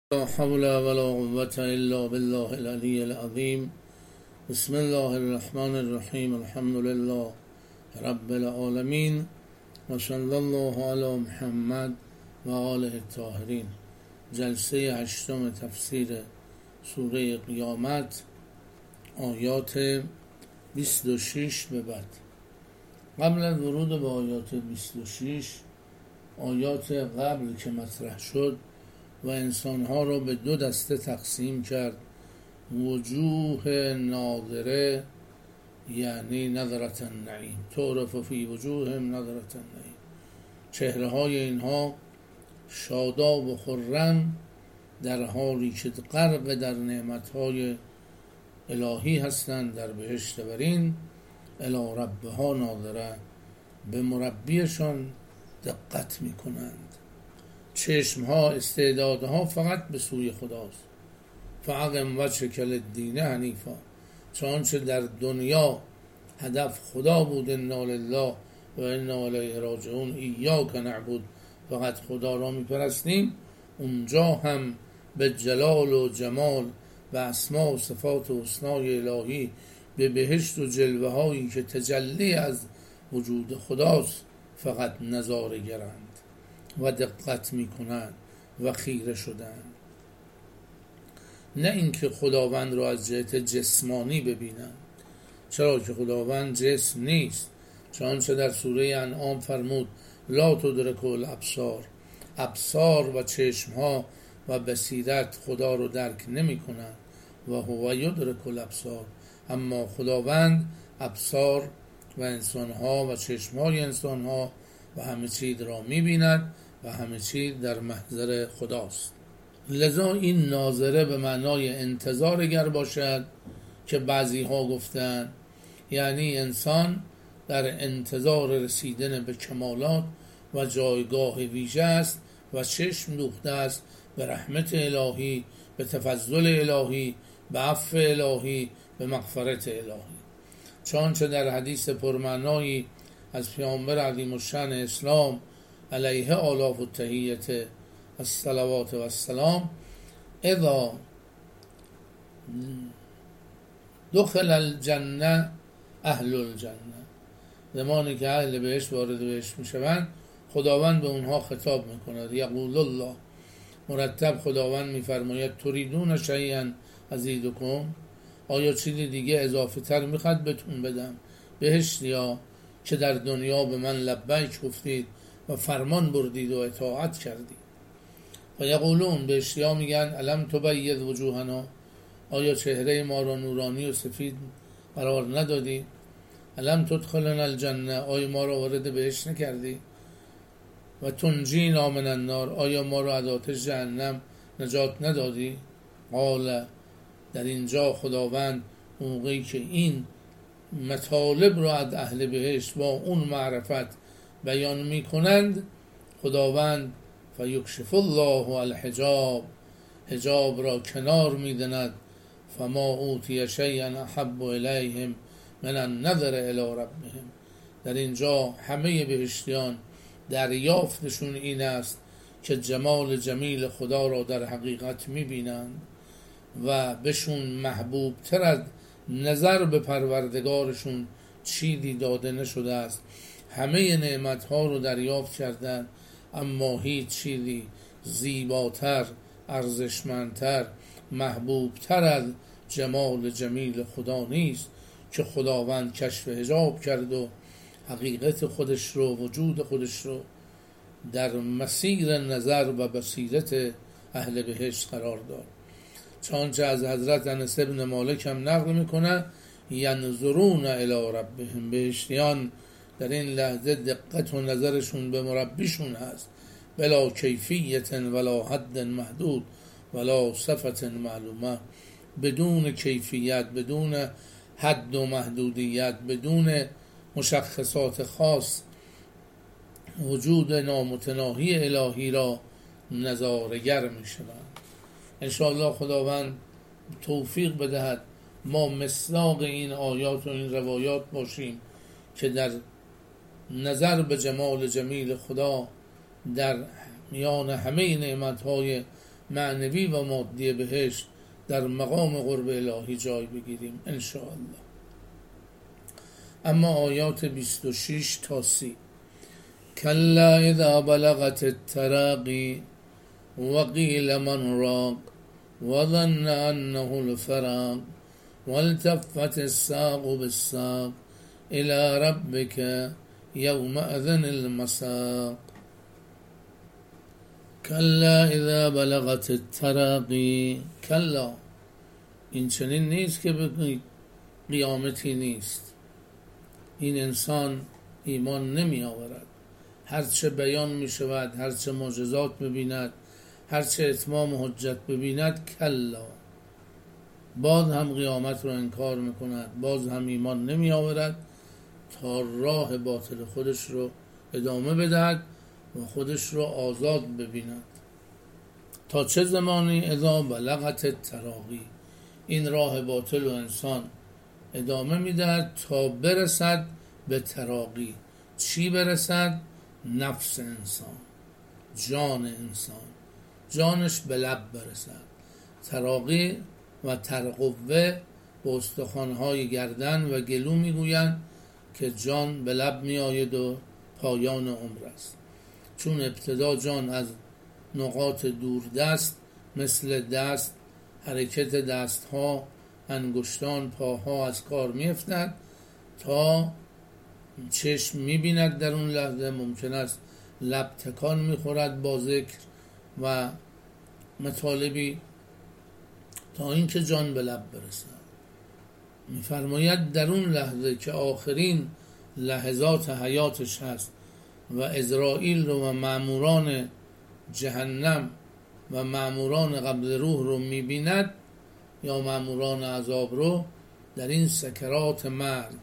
لا حول ولا قوة إلا بالله العلي العظيم. بسم الله الرحمن الرحیم. الحمد لله رب العالمین و صلی الله علی محمد و آله الطاهرین. جلسه هشتم تفسیر سوره قیامت، آیات 26 به بعد. قبل از ورود به آیات 26، آیات قبل که مطرح شد و انسانها را به دو دسته تقسیم کرد: وجوه ناظره، یعنی نظرة النعیم، تعرف فی وجوههم نظرة النعیم، چهره های اینها شاداب و خرم در حالی که غرق در نعمتهای الهی هستند در بهشت برین. الی ربها ناظره، به مربیشان دقت میکنند. چشمها، استعدادها فقط به سوی خداست. فاقم وجهک للدین حنیفا، چنانچه در دنیا هدف خدا بود، انا لله و انا الیه راجعون، ایاک نعبد، فقط خدا را میپرستیم. اونجا هم به جلال و جمال و اسماء و صفات و حسنای الهی، به بهشت و جلوه هایی که تجلی از وجود خداست فقط نظاره گرند و دقت میکنند و خیره شدند، نه اینکه خداوند را از جهت جسمانی ببینند، چرا که خداوند جسم نیست. چنانچه در سوره انعام فرمود: لا تدرکه الابصار، ابصار و چشمها و بصیرت خدا رو درک نمی کنند. و هو یدرک الابصار، اما خداوند ابصار و انسانها و چشمهای انسانها و همه چیز را می بیند و همه چیز در محضر خداست. لذا این ناظره به معنای انتظار اگر باشد که بعضی ها گفتن، یعنی انسان در انتظار رسیدن به کمالات و جایگاه ویژه است و چشم دوخته است به رحمت الهی، به تفضل الهی، به عفو الهی، به مغفرت الهی. چنانچه در حدیث پرمعنایی از پیامبر عظیم الشأن اسلام علیه آلاف التحیت الصلوات و السلام: اذا دخل الجنه اهل الجنه، زمانی که اهل بهشت وارد بهشت میشوند، خداوند به اونها خطاب میکند. یقول الله، مرتب خداوند میفرماید: تریدون شیئا ازیدکم، آیا چیزی دیگه اضافه تر میخواد بهتون بدم؟ بهشتیا که در دنیا به من لبیک گفتید و فرمان بردید و اطاعت کردید. و یقولون، بهشتیا میگن: الم تبید وجوهنا، آیا چهره ما را نورانی و سفید قرار ندادی؟ الم تدخلنا الجنه، آیا ما را وارد بهشت نکردی؟ و تنجینا من النار، آیا ما را از آتش جهنم نجات ندادی؟ قال، در اینجا خداوند موقعی که این مطالب را از اهل بهشت با اون معرفت بیان می کنند، خداوند فیکشف الله الحجاب، حجاب را کنار می دند. فما اوتی شیئا احب الیهم من النظر الی ربهم، در اینجا همه بهشتیان دریافتشون این است که جمال جمیل خدا را در حقیقت می بینند و بهشون محبوب تر از نظر به پروردگارشون چیزی داده نشده است. همه نعمتها رو دریافت کردند، اما هیچ چیزی زیباتر، ارزشمندتر، محبوبتر از جمال جمیل خدا نیست که خداوند کشف حجاب کرد و حقیقت خودش رو، وجود خودش رو در مسیر نظر و بصیرت اهل بهشت قرار داد. چنانچه از حضرت انس بن مالک هم نقل میکنه: ینظرون الی ربهم، بهشتیان در این لحظه دقت و نظرشون به مربیشون هست، بلا کیفیت ولا حد محدود ولا صفت معلومه، بدون کیفیت، بدون حد و محدودیت، بدون مشخصات خاص، وجود نامتناهی الهی را نظارگر می شوند. انشاءالله خداوند توفیق بدهد ما مصداق این آیات و این روایات باشیم که در نظر به جمال جمیل خدا در میان همه نعمتهای معنوی و مادی بهشت در مقام قرب الهی جای بگیریم انشاءالله. اما آیات 26 تا 30: کلا اذا بلغت التراقی وقیل من راق وظن انه الفراق والتفت الساق بالساق الى ربك یومئذ المساق. کلا اذا بلغت التراقی، کلا این چنین نیست که به قیامتی نیست. این انسان ایمان نمی آورد، هرچه بیان می شود، هرچه معجزات ببیند، هرچه اتمام حجت ببیند، کلا، باز هم قیامت رو انکار می کند، باز هم ایمان نمی آورد تا راه باطل خودش رو ادامه بدهد و خودش رو آزاد ببیند. تا چه زمانی؟ اذا بلغت التراقی، این راه باطل و انسان ادامه میدهد تا برسد به تراقی. چی برسد؟ نفس انسان، جان انسان، جانش به لب برسد. تراقی و ترقوه به استخوان‌های گردن و گلو میگویند که جان به لب می آید و پایان عمر است. چون ابتدا جان از نقاط دوردست مثل دست، حرکت دست ها، انگشتان، پاها از کار می افتد تا چشم می بیند. در اون لحظه ممکن است لب تکان می خورد با ذکر و مطالبی تا اینکه جان به لب برسد. می فرماید در اون لحظه که آخرین لحظات حیاتش هست و عزرائیل رو و ماموران جهنم و ماموران قبض روح رو می بیند یا ماموران عذاب رو در این سکرات مرگ،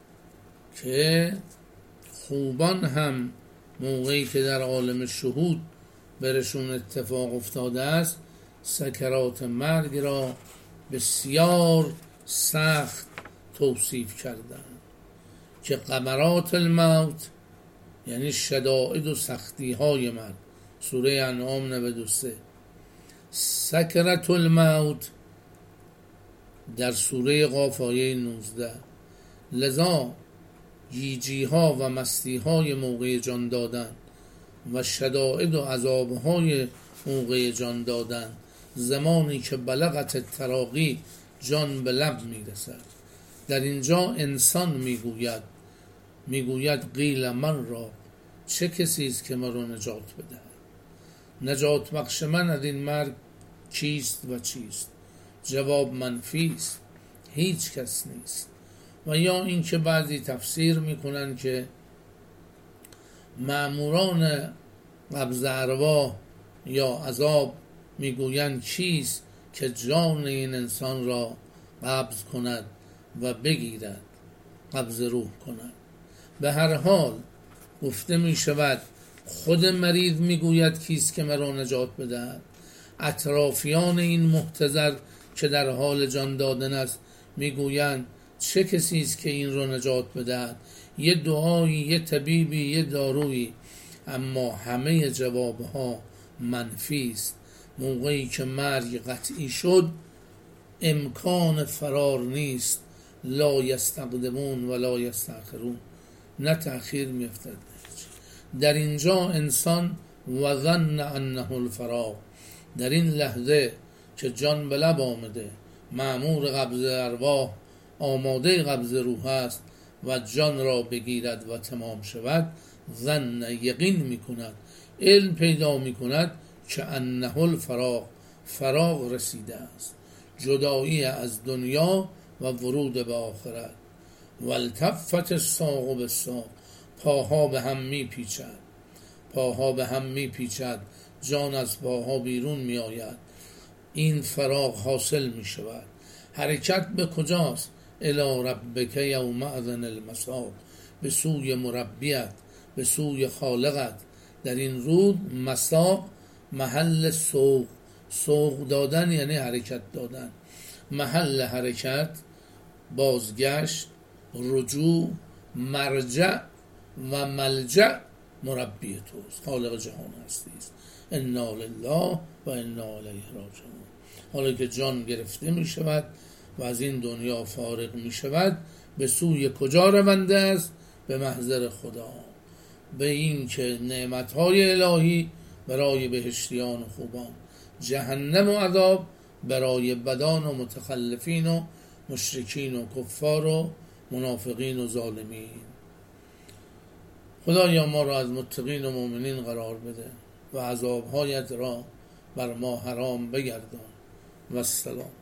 که خوبان هم موقعی که در عالم شهود برشون اتفاق افتاده است سکرات مرگ را بسیار سخت توصیف کردند که غمرات الموت یعنی شدائد و سختی های مرگ. سوره انعام 93. سکرت الموت در سوره قاف آیه 19. لذا گیجی ها و مستی های موقع جان دادن و شدائد و عذاب های موقع جان دادن، زمانی که بلغت التراقی جان به لب میرسد، در اینجا انسان میگوید قیل من را، چه کسی است که من را نجات بده؟ نجات بخش من از این مرگ کیست و چیست؟ جواب منفی است، هیچ کس نیست. و یا اینکه بعضی تفسیر میکنن که مأموران قبض ارواح یا عذاب میگویند چیست که جان این انسان را قبض کند و بگیرد، قبض روح کند. به هر حال گفته می شود خود مریض میگوید کیست که مرا نجات بدهد. اطرافیان این محتضر که در حال جان دادن است میگویند چه کسی است که این را نجات بدهد؟ یه دعایی، یه طبیبی، یه دارویی، اما همه جوابها منفی است. موقعی که مرگ قطعی شد امکان فرار نیست، لا یستقدمون و لا یستأخرون، نه تأخیر می‌افتد. در اینجا انسان و ظن انه الفراق، در این لحظه که جان به لب آمده، مأمور قبض ارواح آماده قبض روح است و جان را بگیرد و تمام شود، ظن یقین میکند، علم پیدا میکند که انه الفراق، فراق رسیده است، جدایی از دنیا و ورود به آخرت. والتفت الساق بالساق، پاها به هم میپیچد، پاها به هم میپیچد، جان از پاها بیرون میآید، این فراق حاصل میشود. حرکت به کجاست؟ الی ربک یومئذ المساق، به سوی مربیت، به سوی خالقت. در این رود مساق محل سوق، سوق دادن یعنی حرکت دادن، محل حرکت، بازگشت، رجوع، مرجع و ملجع مربی توست، خالق جهان هستی است. انا لله و انا الیه راجعون. حالا که جان گرفته می شود و از این دنیا فارغ می شود، به سوی کجا رونده است؟ به محضر خدا، به این که نعمتهای الهی برای بهشتیان و خوبان، جهنم و عذاب برای بدان و متخلفین و مشرکین و کفار و منافقین و ظالمین. خدایا ما را از متقین و مؤمنین قرار بده و عذابهایت را بر ما حرام بگردان. و السلام.